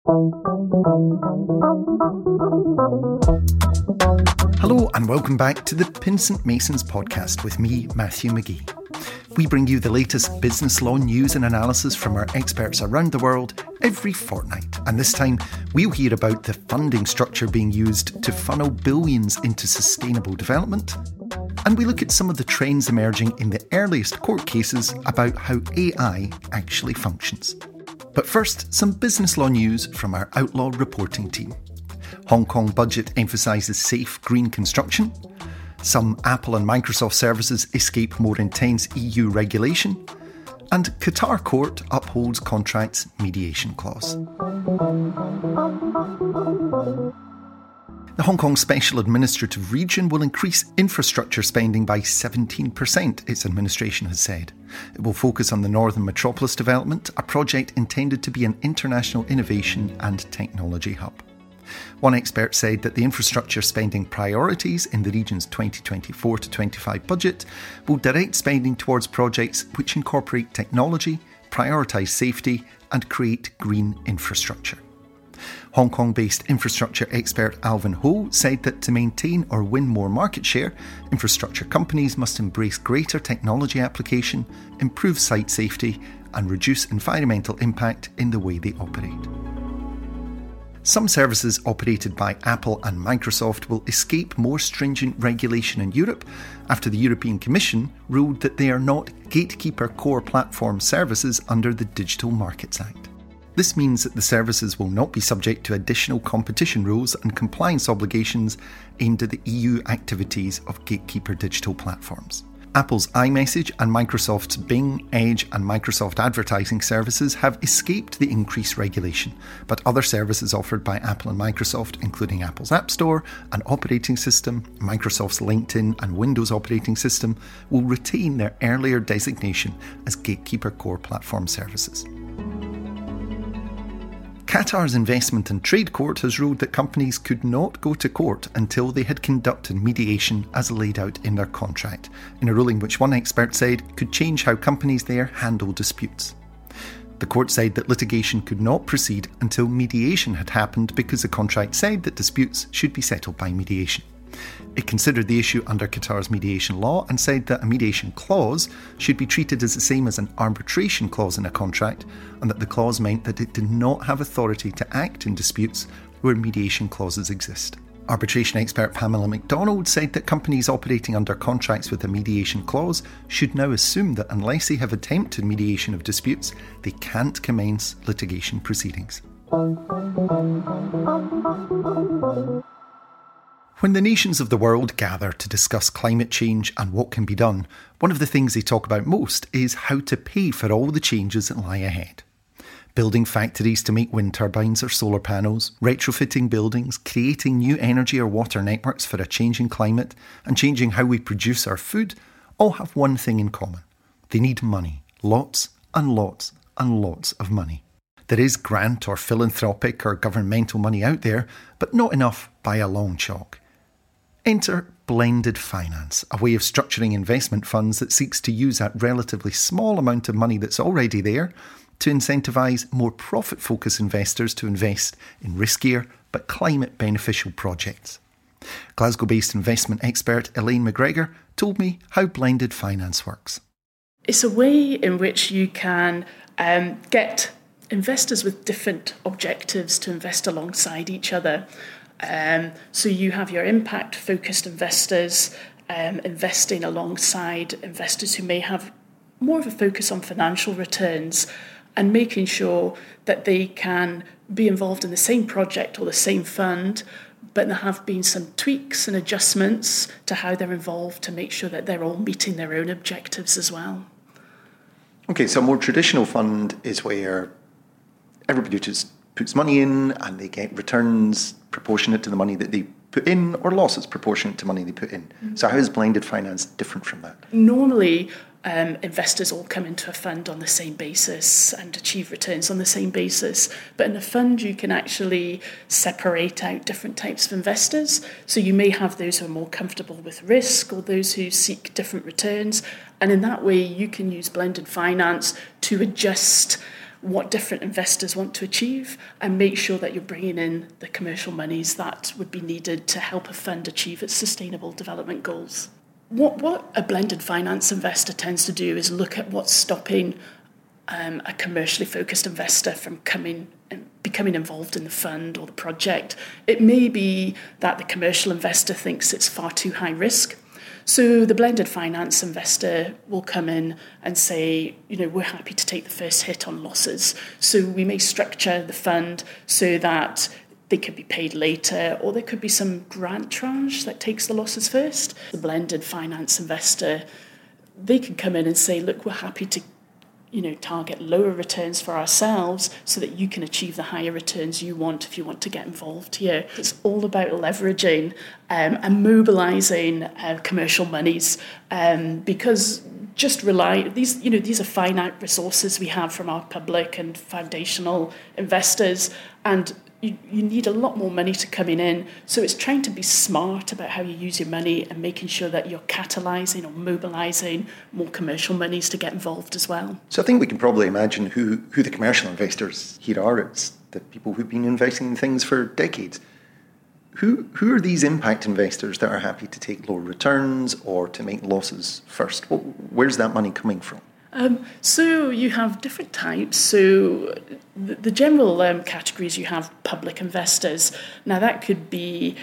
Hello and welcome back to the Pinsent Masons podcast with me, Matthew McGee. We bring you the latest business law news and analysis from our experts around the world every fortnight. And this time, we'll hear about the funding structure being used to funnel billions into sustainable development. And we look at some of the trends emerging in the earliest court cases about how AI actually functions. But first, some business law news from our Outlaw reporting team. Hong Kong budget emphasises safe green construction. Some Apple and Microsoft services escape more intense EU regulation. And Qatar court upholds contract's mediation clause. The Hong Kong Special Administrative Region will increase infrastructure spending by 17%, its administration has said. It will focus on the Northern Metropolis development, a project intended to be an international innovation and technology hub. One expert said that the infrastructure spending priorities in the region's 2024 to 25 budget will direct spending towards projects which incorporate technology, prioritise safety and create green infrastructure. Hong Kong-based infrastructure expert Alvin Ho said that to maintain or win more market share, infrastructure companies must embrace greater technology application, improve site safety, and reduce environmental impact in the way they operate. Some services operated by Apple and Microsoft will escape more stringent regulation in Europe after the European Commission ruled that they are not gatekeeper core platform services under the Digital Markets Act. This means that the services will not be subject to additional competition rules and compliance obligations aimed at the EU activities of gatekeeper digital platforms. Apple's iMessage and Microsoft's Bing, Edge and Microsoft advertising services have escaped the increased regulation, but other services offered by Apple and Microsoft, including Apple's App Store and operating system, Microsoft's LinkedIn and Windows operating system, will retain their earlier designation as gatekeeper core platform services. Qatar's Investment and Trade Court has ruled that companies could not go to court until they had conducted mediation as laid out in their contract, in a ruling which one expert said could change how companies there handle disputes. The court said that litigation could not proceed until mediation had happened because the contract said that disputes should be settled by mediation. It considered the issue under Qatar's mediation law and said that a mediation clause should be treated as the same as an arbitration clause in a contract, and that the clause meant that it did not have authority to act in disputes where mediation clauses exist. Arbitration expert Pamela McDonald said that companies operating under contracts with a mediation clause should now assume that unless they have attempted mediation of disputes, they can't commence litigation proceedings. When the nations of the world gather to discuss climate change and what can be done, one of the things they talk about most is how to pay for all the changes that lie ahead. Building factories to make wind turbines or solar panels, retrofitting buildings, creating new energy or water networks for a changing climate, and changing how we produce our food all have one thing in common. They need money. Lots and lots and lots of money. There is grant or philanthropic or governmental money out there, but not enough by a long chalk. Enter blended finance, a way of structuring investment funds that seeks to use that relatively small amount of money that's already there to incentivise more profit-focused investors to invest in riskier but climate-beneficial projects. Glasgow-based investment expert Elaine McGregor told me how blended finance works. It's a way in which you can get investors with different objectives to invest alongside each other. So you have your impact-focused investors investing alongside investors who may have more of a focus on financial returns and making sure that they can be involved in the same project or the same fund, but there have been some tweaks and adjustments to how they're involved to make sure that they're all meeting their own objectives as well. Okay, so a more traditional fund is where everybody just puts money in and they get returns proportionate to the money that they put in, or losses proportionate to money they put in. Mm-hmm. So how is blended finance different from that? Normally, investors all come into a fund on the same basis and achieve returns on the same basis. But in a fund, you can actually separate out different types of investors. So you may have those who are more comfortable with risk or those who seek different returns. And in that way, you can use blended finance to adjust what different investors want to achieve and make sure that you're bringing in the commercial monies that would be needed to help a fund achieve its sustainable development goals. What a blended finance investor tends to do is look at what's stopping a commercially focused investor from becoming involved in the fund or the project. It may be that the commercial investor thinks it's far too high risk. So the blended finance investor will come in and say, we're happy to take the first hit on losses. So we may structure the fund so that they could be paid later, or there could be some grant tranche that takes the losses first. The blended finance investor, they can come in and say, look, we're happy to target lower returns for ourselves so that you can achieve the higher returns you want if you want to get involved here. It's all about leveraging and mobilising commercial monies because just these are finite resources we have from our public and foundational investors, and you need a lot more money to coming in. So it's trying to be smart about how you use your money and making sure that you're catalysing or mobilising more commercial monies to get involved as well. So I think we can probably imagine who the commercial investors here are. It's the people who've been investing in things for decades. Who are these impact investors that are happy to take lower returns or to make losses first? Where's that money coming from? So you have different types. So the general categories, you have public investors. Now that could be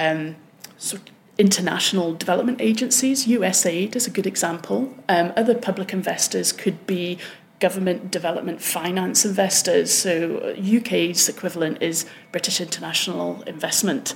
sort of international development agencies. USAID is a good example. Other public investors could be government development finance investors. So UK's equivalent is British International Investment.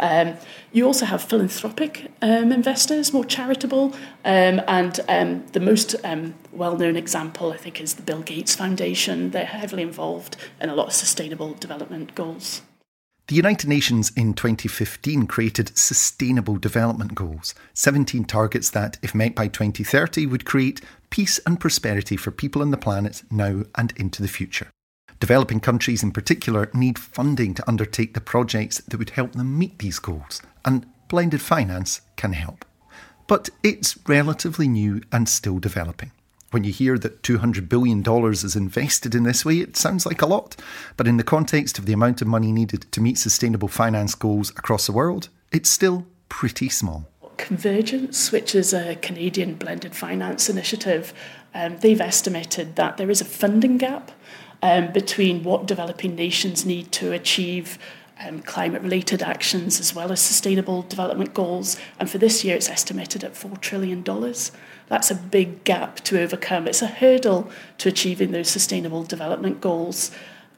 You also have philanthropic investors, more charitable, and the most well-known example, I think, is the Bill Gates Foundation. They're heavily involved in a lot of sustainable development goals. The United Nations in 2015 created Sustainable Development Goals, 17 targets that, if met by 2030, would create peace and prosperity for people on the planet now and into the future. Developing countries in particular need funding to undertake the projects that would help them meet these goals, and blended finance can help. But it's relatively new and still developing. When you hear that $200 billion is invested in this way, it sounds like a lot. But in the context of the amount of money needed to meet sustainable finance goals across the world, it's still pretty small. Convergence, which is a Canadian blended finance initiative, they've estimated that there is a funding gap between what developing nations need to achieve climate-related actions as well as sustainable development goals. And for this year, it's estimated at $4 trillion. That's a big gap to overcome. It's a hurdle to achieving those sustainable development goals.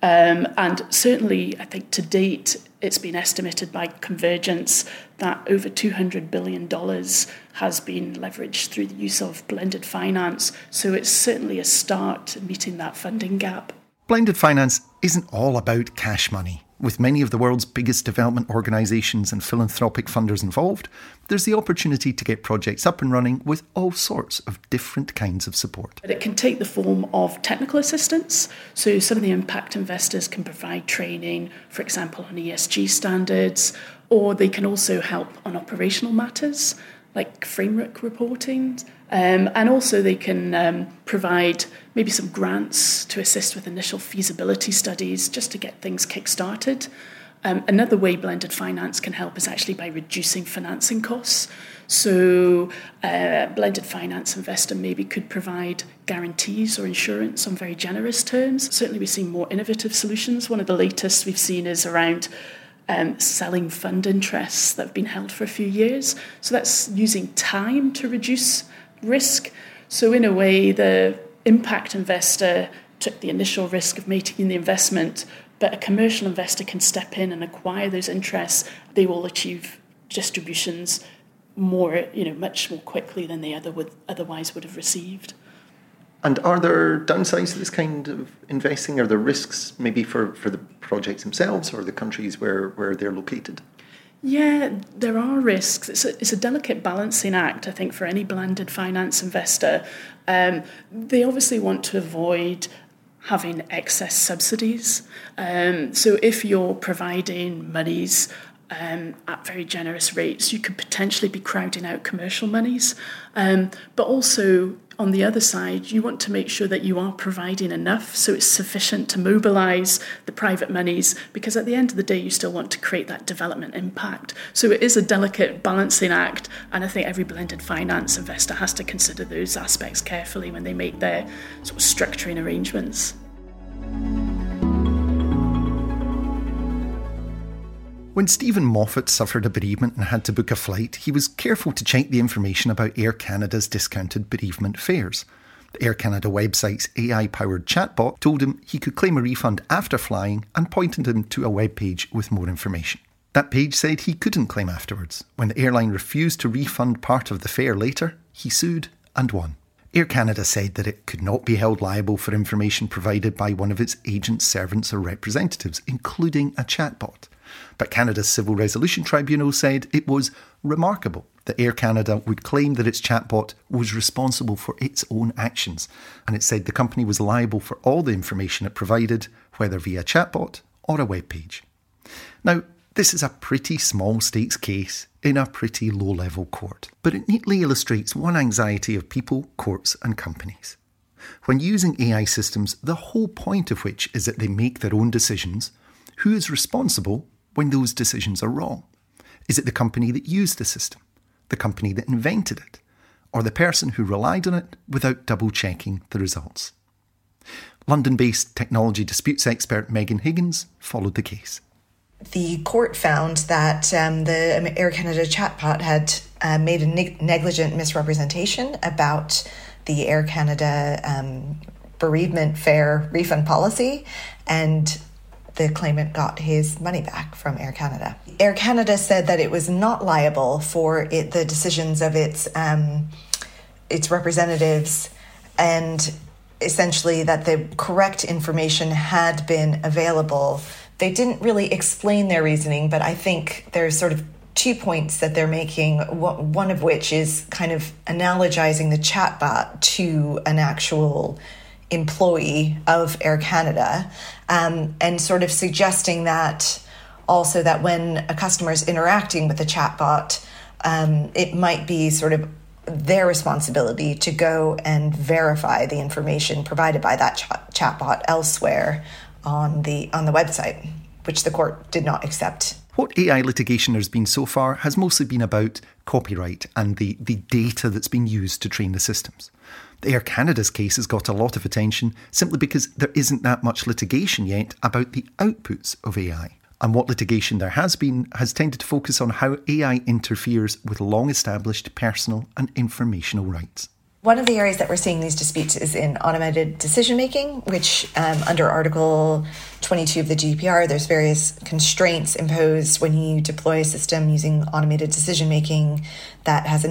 And certainly, I think to date, it's been estimated by Convergence that over $200 billion has been leveraged through the use of blended finance. So it's certainly a start to meeting that funding gap. Blended finance isn't all about cash money. With many of the world's biggest development organisations and philanthropic funders involved, there's the opportunity to get projects up and running with all sorts of different kinds of support. But it can take the form of technical assistance. So some of the impact investors can provide training, for example, on ESG standards, or they can also help on operational matters like framework reporting. And also they can provide maybe some grants to assist with initial feasibility studies just to get things kick-started. Another way blended finance can help is actually by reducing financing costs. So a blended finance investor maybe could provide guarantees or insurance on very generous terms. Certainly we've seen more innovative solutions. One of the latest we've seen is around selling fund interests that have been held for a few years. So that's using time to reduce risk. So in a way, the impact investor took the initial risk of making the investment, but a commercial investor can step in and acquire those interests. They will achieve distributions much more quickly than they otherwise would have received. And are there downsides to this kind of investing? Are there risks maybe for the projects themselves or the countries where they're located? Yeah, there are risks. It's a delicate balancing act, I think, for any blended finance investor. They obviously want to avoid having excess subsidies. So if you're providing monies at very generous rates, you could potentially be crowding out commercial monies. But also, on the other side, you want to make sure that you are providing enough so it's sufficient to mobilise the private monies, because at the end of the day, you still want to create that development impact. So it is a delicate balancing act, and I think every blended finance investor has to consider those aspects carefully when they make their sort of structuring arrangements. When Stephen Moffat suffered a bereavement and had to book a flight, he was careful to check the information about Air Canada's discounted bereavement fares. The Air Canada website's AI-powered chatbot told him he could claim a refund after flying and pointed him to a web page with more information. That page said he couldn't claim afterwards. When the airline refused to refund part of the fare later, he sued and won. Air Canada said that it could not be held liable for information provided by one of its agents, servants or representatives, including a chatbot. But Canada's Civil Resolution Tribunal said it was remarkable that Air Canada would claim that its chatbot was responsible for its own actions, and it said the company was liable for all the information it provided, whether via chatbot or a web page. Now, this is a pretty small stakes case in a pretty low-level court, but it neatly illustrates one anxiety of people, courts and companies. When using AI systems, the whole point of which is that they make their own decisions, who is responsible when those decisions are wrong? Is it the company that used the system, the company that invented it, or the person who relied on it without double-checking the results? London-based technology disputes expert Megan Higgins followed the case. The court found that the Air Canada chatbot had made a negligent misrepresentation about the Air Canada bereavement fare refund policy, and the claimant got his money back from Air Canada. Air Canada said that it was not liable for the decisions of its representatives, and essentially that the correct information had been available. They didn't really explain their reasoning, but I think there's sort of 2 points that they're making, one of which is kind of analogizing the chatbot to an actual employee of Air Canada, and sort of suggesting that also that when a customer is interacting with the chatbot, it might be sort of their responsibility to go and verify the information provided by that chatbot elsewhere on the website, which the court did not accept. What AI litigation there's been so far has mostly been about copyright and the data that's been used to train the systems. The Air Canada's case has got a lot of attention simply because there isn't that much litigation yet about the outputs of AI. And what litigation there has been has tended to focus on how AI interferes with long-established personal and informational rights. One of the areas that we're seeing these disputes is in automated decision-making, which under Article 22 of the GDPR, there's various constraints imposed when you deploy a system using automated decision-making that has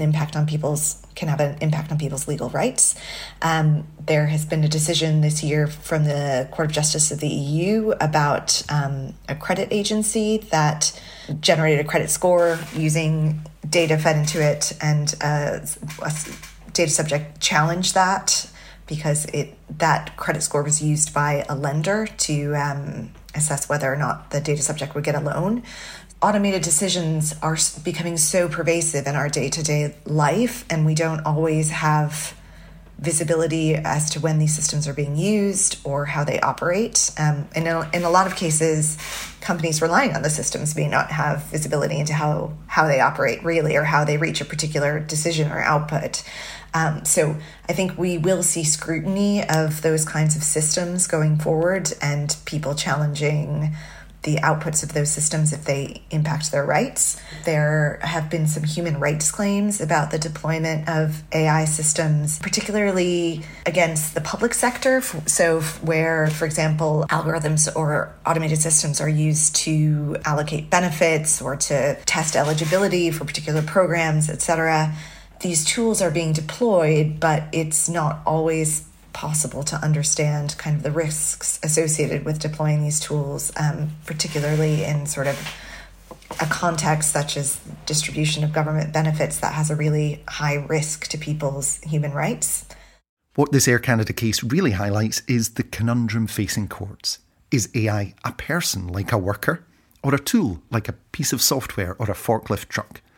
can have an impact on people's legal rights. There has been a decision this year from the Court of Justice of the EU about a credit agency that generated a credit score using data fed into it, and a data subject challenged that because that credit score was used by a lender to assess whether or not the data subject would get a loan. Automated decisions are becoming so pervasive in our day-to-day life, and we don't always have visibility as to when these systems are being used or how they operate. And in a lot of cases, companies relying on the systems may not have visibility into how they operate really, or how they reach a particular decision or output. So I think we will see scrutiny of those kinds of systems going forward, and people challenging the outputs of those systems if they impact their rights. There have been some human rights claims about the deployment of AI systems, particularly against the public sector. So where, for example, algorithms or automated systems are used to allocate benefits or to test eligibility for particular programs, etc. These tools are being deployed, but it's not always possible to understand kind of the risks associated with deploying these tools, particularly in sort of a context such as distribution of government benefits that has a really high risk to people's human rights. What this Air Canada case really highlights is the conundrum facing courts. Is AI a person like a worker, or a tool like a piece of software or a forklift truck?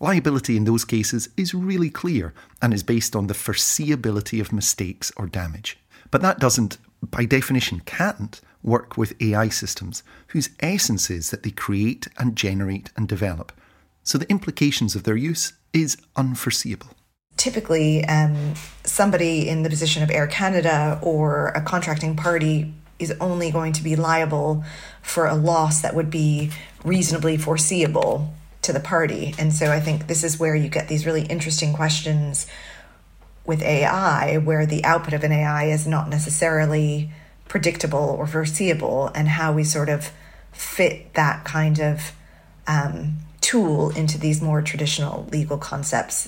Liability in those cases is really clear and is based on the foreseeability of mistakes or damage. But that doesn't, by definition can't, work with AI systems whose essence is that they create and generate and develop. So the implications of their use is unforeseeable. Typically, somebody in the position of Air Canada or a contracting party is only going to be liable for a loss that would be reasonably foreseeable to the party. And so I think this is where you get these really interesting questions with AI, where the output of an AI is not necessarily predictable or foreseeable, and how we sort of fit that kind of tool into these more traditional legal concepts.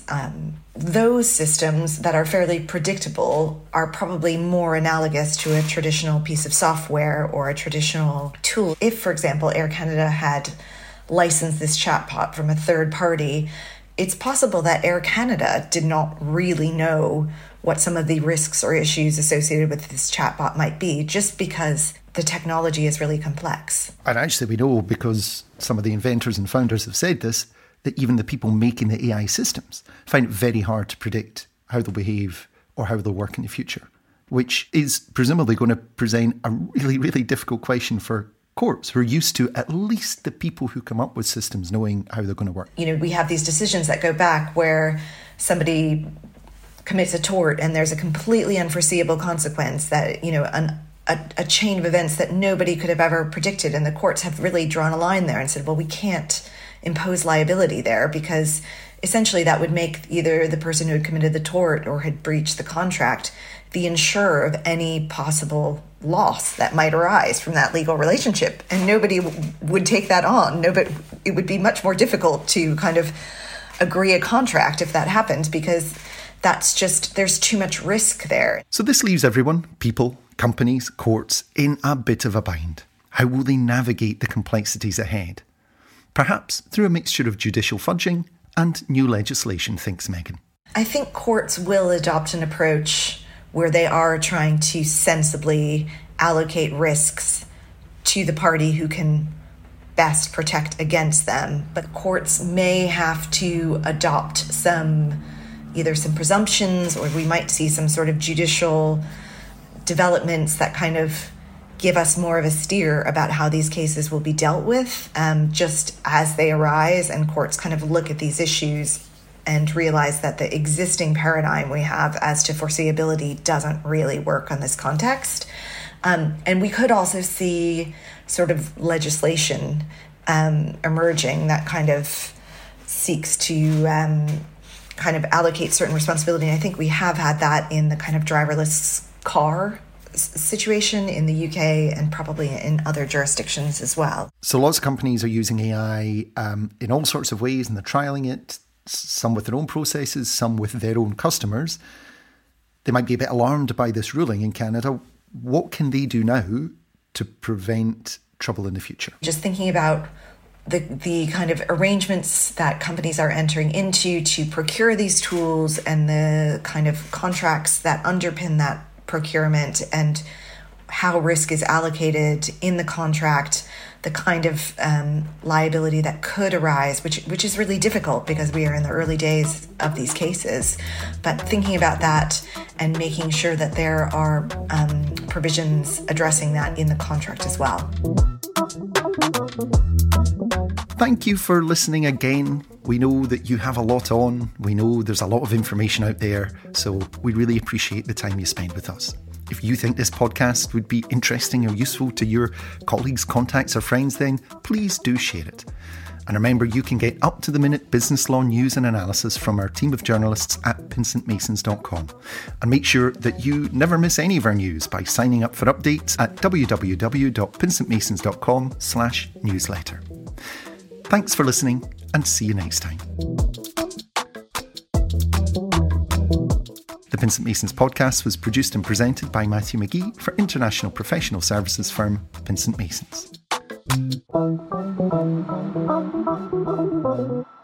Those systems that are fairly predictable are probably more analogous to a traditional piece of software or a traditional tool. If, for example, Air Canada had licensed this chatbot from a third party, it's possible that Air Canada did not really know what some of the risks or issues associated with this chatbot might be, just because the technology is really complex. And actually we know, because some of the inventors and founders have said this, that even the people making the AI systems find it very hard to predict how they'll behave or how they'll work in the future, which is presumably going to present a really, really difficult question for courts who are used to at least the people who come up with systems knowing how they're going to work. You know, we have these decisions that go back where somebody commits a tort and there's a completely unforeseeable consequence that, you know, a chain of events that nobody could have ever predicted. And the courts have really drawn a line there and said, well, we can't impose liability there, because essentially that would make either the person who had committed the tort or had breached the contract the insurer of any possible loss that might arise from that legal relationship. And nobody would take that on. It would be much more difficult to kind of agree a contract if that happened, because there's too much risk there. So this leaves everyone, people, companies, courts, in a bit of a bind. How will they navigate the complexities ahead? Perhaps through a mixture of judicial fudging and new legislation, thinks Megan. I think courts will adopt an approach where they are trying to sensibly allocate risks to the party who can best protect against them. But courts may have to adopt either some presumptions, or we might see some sort of judicial developments that kind of give us more of a steer about how these cases will be dealt with, just as they arise, and courts kind of look at these issues and realize that the existing paradigm we have as to foreseeability doesn't really work on this context. And we could also see sort of legislation emerging that kind of seeks to kind of allocate certain responsibility. And I think we have had that in the kind of driverless car situation in the UK and probably in other jurisdictions as well. So lots of companies are using AI in all sorts of ways, and they're trialling it, some with their own processes, some with their own customers. They might be a bit alarmed by this ruling in Canada. What can they do now to prevent trouble in the future? Just thinking about the kind of arrangements that companies are entering into to procure these tools, and the kind of contracts that underpin that procurement, and how risk is allocated in the contract, the kind of liability that could arise, which is really difficult because we are in the early days of these cases. But thinking about that and making sure that there are provisions addressing that in the contract as well. Thank you for listening again. We know that you have a lot on. We know there's a lot of information out there. So we really appreciate the time you spend with us. If you think this podcast would be interesting or useful to your colleagues, contacts or friends, then please do share it. And remember, you can get up-to-the-minute business law news and analysis from our team of journalists at pinsentmasons.com. And make sure that you never miss any of our news by signing up for updates at www.pinsentmasons.com/newsletter. Thanks for listening, and see you next time. The Pinsent Masons podcast was produced and presented by Matthew McGee for international professional services firm Pinsent Masons.